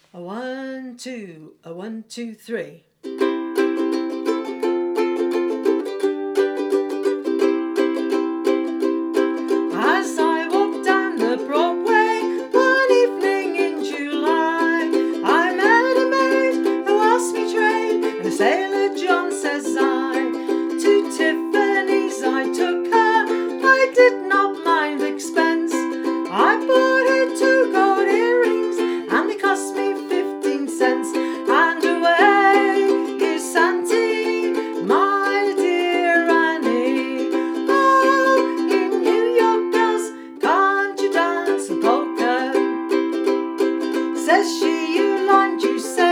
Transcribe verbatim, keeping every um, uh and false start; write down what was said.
A one, two, a one, two, three. As I walked down the Broadway one evening in July, I met a maid who asked me trade, and a sailor John, says I. To Tiffany's I took her, I did not mind expense. I bought her two gold earrings, and they cost me fifteen cents. And away is Santee, my dear Annie. Oh, in New York, girls, can't you dance the polka? Says she, you lime juice.